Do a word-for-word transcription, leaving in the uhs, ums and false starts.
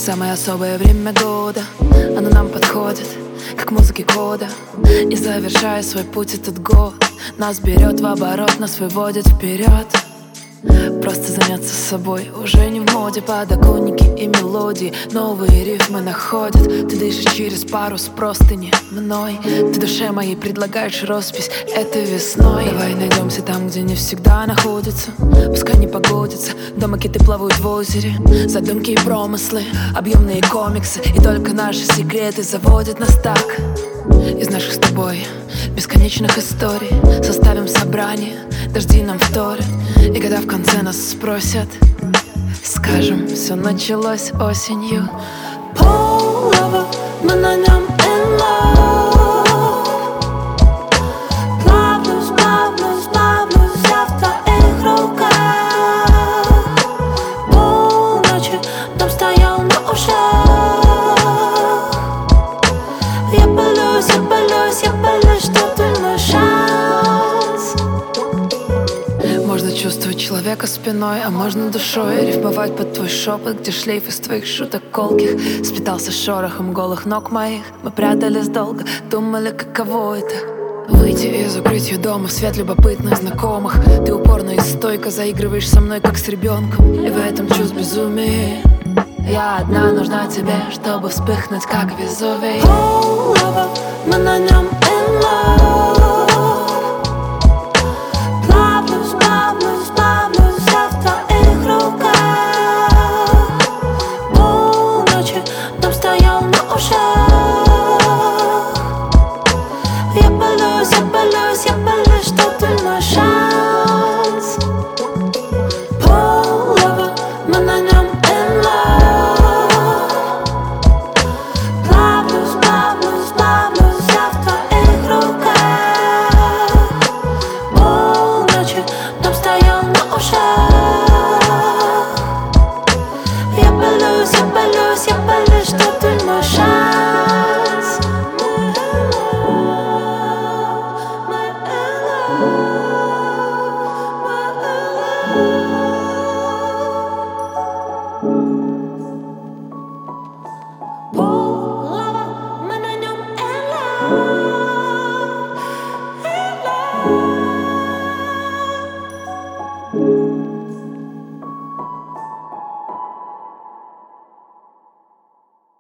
Самое особое время года, оно нам подходит, как музыки кода. И завершая свой путь этот год, нас берет в оборот, нас выводит вперед. Просто заняться собой уже не в моде. Подоконники и мелодии, новые рифмы находят. Ты дышишь через парус простыни мной. Ты душе моей предлагаешь роспись этой весной. Давай найдемся там, где не всегда находится. Пускай не погодится, до макеты плавают в озере. Задумки и промыслы, объемные комиксы. И только наши секреты заводят нас так. Из наших с тобой бесконечных историй составим собрание, дожди нам вторят. И когда в конце нас спросят, скажем, все началось осенью. Полова, мы на нем in love. Плавлюсь, плавлюсь, плавлюсь я в твоих руках. Полночи дом стоял на ушах. Я болюсь, я болюсь, я болюсь, что ты мой шанс. Можно чувствовать человека спиной, а можно душой. Рифмовать под твой шепот, где шлейф из твоих шуток колких сплетался с шорохом голых ног моих. Мы прятались долго, думали, каково это выйти из укрытия дома в свет любопытных знакомых. Ты упорно и стойко заигрываешь со мной, как с ребенком. И в этом чувств безумие. Я одна нужна тебе, чтобы вспыхнуть, как Везувий. Oh, lover, мы на нем in love.